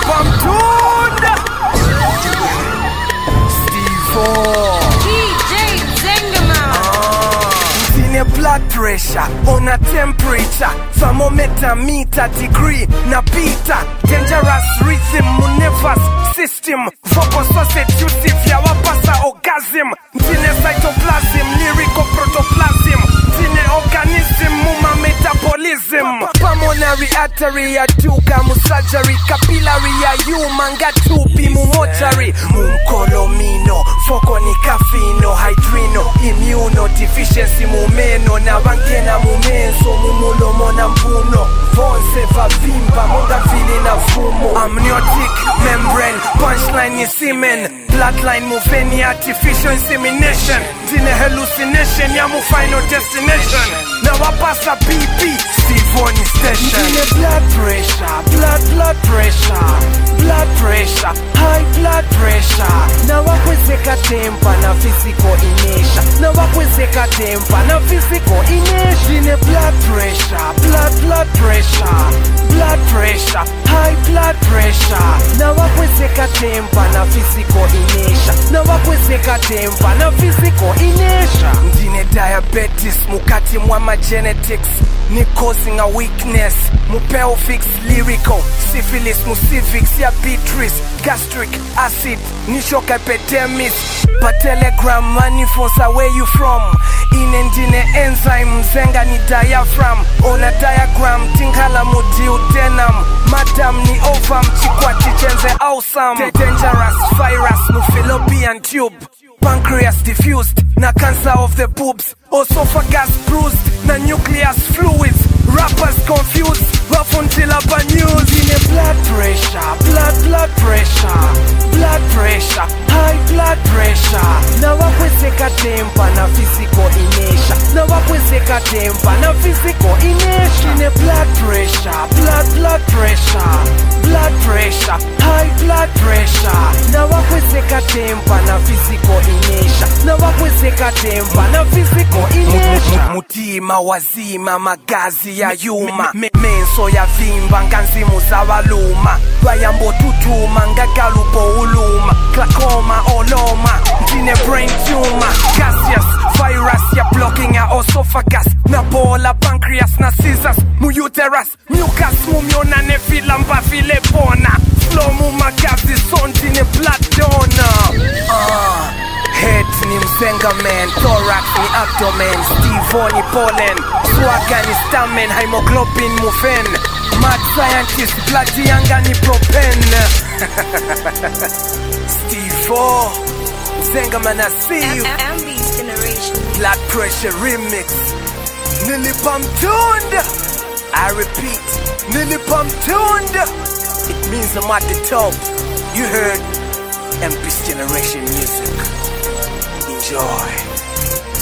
nilipa mtunda Steve-O DJ Zengaman. Mtine blood pressure, ona temperature, thermometer, meter, degree, na pita. Dangerous rhythm, nervous system, vocal sausage, ya wapasa orgasm. Mtine cytoplasm, lyrical protoplasm. Mtine organism, muma metabolism. Pulmonary artery, aduga, surgery, capillary, human, gatupi, mumochari. Mumkolomino, foko ni kafino, hydrino, immunodeficiency, mumeno, na bankena mumenso, mumulomo na mpuno. Vonse vavimba, monga vili na fumo. Amniotic membrane, punchline is semen. Bloodline moving, artificial insemination. Dine hallucination, ya mu final destination. Now I pass a BP, Steve-O ni station. Dine blood pressure, blood pressure, blood pressure, high blood pressure. Now I kwezeka tempa na physical inertia. Now I kwezeka tempa na physical inertia. Dine blood pressure, blood pressure, blood pressure, high blood pressure. Now I kwezeka tempa na physical inertia. Now I kwezeka tempa na physical inertia. Dine diabetes, mukati mwama genetics, ni causing a weakness. Mupeo fix lyrical, syphilis, civics, ya beatrice, gastric acid, ni shock epidemis. Pa telegram, manifosa, where you from? Inendine enzyme, zenga ni diaphragm. Ona diagram, tinghala mudi udenam. Madam ni ovam, chikwati chenze awesome. Dangerous virus, mu fallopian tube. Pancreas diffused, na cancer of the boobs. Esophagus bruised, na nucleus fluids. Rappers confused, wafuntila pa news. Dine blood pressure, blood pressure, blood pressure, high blood pressure. Na wakwezeka tempa na physical inertia. Na wakwezeka tempa na physical inertia. Dine blood pressure, blood pressure, blood pressure, high blood pressure. Na wakwezeka tempa na physical inertia. Na wakwezeka tempa na physical inertia. Mutima wazima, magazi ya yuma, menso ya vimba, nganzimu za waluma. Bayambo tutuma, ngagalupo uluma. Glaucoma, oloma, dine brain tumor. Gaseous virus ya blocking ya esophagus. Na bola, pancreas, na scissors, mu uterus. Mucus, mumiona nefila mbafile bona. Flow mu magazi son, dine blood donor. Head ni Zengaman, thorax ni abdomen, Steve-O ni pollen, swagger ni stamen, hemoglobin mufen, mad scientist, blood yanga ni propane. Steve-O, Zengaman, I see you. MB's generation. Blood pressure remix, nilipa mtunda. I repeat, nilipa mtunda. It means I'm at the top. You heard MB's generation music. Enjoy.